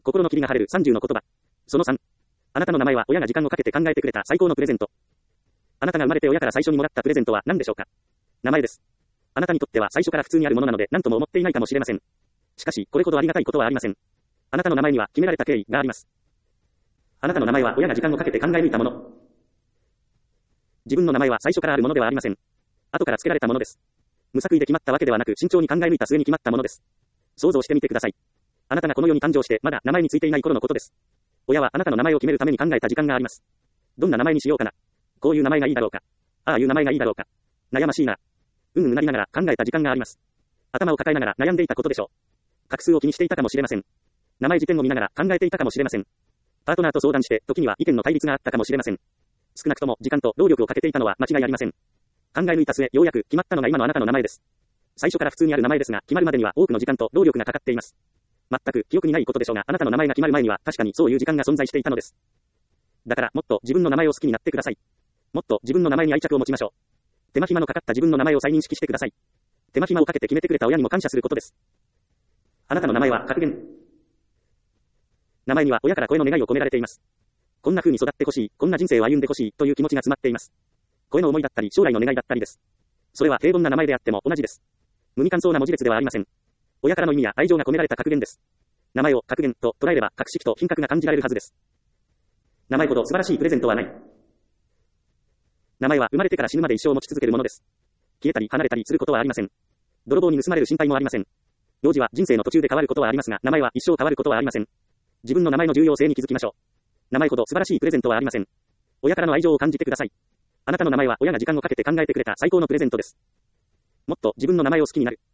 心の霧が晴れる30の言葉。その3。あなたの名前は親が時間をかけて考えてくれた最高のプレゼント。あなたが生まれて親から最初にもらったプレゼントは何でしょうか。名前です。あなたにとっては最初から普通にあるものなので何とも思っていないかもしれません。しかし、これほどありがたいことはありません。あなたの名前には決められた経緯があります。あなたの名前は親が時間をかけて考え抜いたもの。自分の名前は最初からあるものではありません。後から付けられたものです。無作為で決まったわけではなく慎重に考え抜いた末に決まったものです。想像してみてください。あなたがこの世に誕生してまだ名前についていない頃のことです。親はあなたの名前を決めるために考えた時間があります。どんな名前にしようかな。こういう名前がいいだろうか。ああいう名前がいいだろうか。悩ましいな。なりながら考えた時間があります。頭を抱えながら悩んでいたことでしょう。画数を気にしていたかもしれません。名前辞典を見ながら考えていたかもしれません。パートナーと相談して時には意見の対立があったかもしれません。少なくとも時間と労力をかけていたのは間違いありません。考え抜いた末、ようやく決まったのが今のあなたの名前です。最初から普通にある名前ですが、決まるまでには多くの時間と労力がかかっています。全く記憶にないことでしょうが、あなたの名前が決まる前には確かにそういう時間が存在していたのです。だからもっと自分の名前を好きになってください。もっと自分の名前に愛着を持ちましょう。手間暇のかかった自分の名前を再認識してください。手間暇をかけて決めてくれた親にも感謝することです。あなたの名前は格言。名前には親から声の願いを込められています。こんな風に育ってほしい、こんな人生を歩んでほしいという気持ちが詰まっています。声の思いだったり将来の願いだったりです。それは平凡な名前であっても同じです。無味乾燥な文字列ではありません。親からの意味や愛情が込められた格言です。名前を格言と捉えれば格式と品格が感じられるはずです。名前ほど素晴らしいプレゼントはない。名前は生まれてから死ぬまで一生持ち続けるものです。消えたり離れたりすることはありません。泥棒に盗まれる心配もありません。幼児は人生の途中で変わることはありますが、名前は一生変わることはありません。自分の名前の重要性に気づきましょう。名前ほど素晴らしいプレゼントはありません。親からの愛情を感じてください。あなたの名前は親が時間をかけて考えてくれた最高のプレゼントです。もっと自分の名前を好きになる。